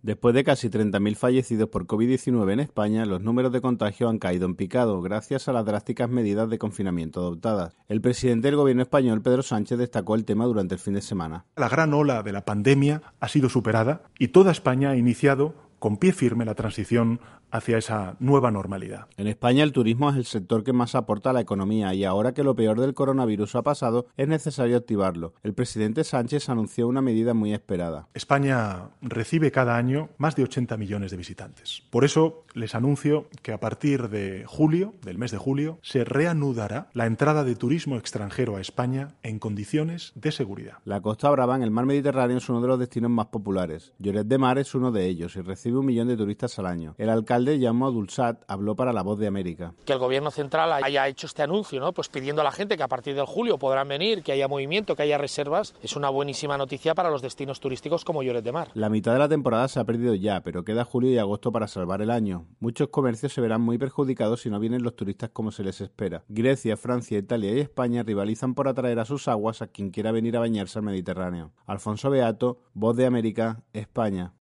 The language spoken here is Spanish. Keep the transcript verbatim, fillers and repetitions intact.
Después de casi treinta mil fallecidos por COVID diecinueve en España, los números de contagios han caído en picado gracias a las drásticas medidas de confinamiento adoptadas. El presidente del gobierno español, Pedro Sánchez, destacó el tema durante el fin de semana. La gran ola de la pandemia ha sido superada y toda España ha iniciado con pie firme la transición hacia esa nueva normalidad. En España el turismo es el sector que más aporta a la economía y ahora que lo peor del coronavirus ha pasado es necesario activarlo. El presidente Sánchez anunció una medida muy esperada. España recibe cada año más de ochenta millones de visitantes. Por eso les anuncio que a partir de julio, del mes de julio, se reanudará la entrada de turismo extranjero a España en condiciones de seguridad. La Costa Brava en el mar Mediterráneo es uno de los destinos más populares. Lloret de Mar es uno de ellos y recibe un millón de turistas al año. El alcalde Jaume Dulsat habló para La Voz de América. Que el gobierno central haya hecho este anuncio, ¿no? Pues pidiendo a la gente que a partir del julio podrán venir, que haya movimiento, que haya reservas, es una buenísima noticia para los destinos turísticos como Lloret de Mar. La mitad de la temporada se ha perdido ya, pero queda julio y agosto para salvar el año. Muchos comercios se verán muy perjudicados si no vienen los turistas como se les espera. Grecia, Francia, Italia y España rivalizan por atraer a sus aguas a quien quiera venir a bañarse al Mediterráneo. Alfonso Beato, Voz de América, España.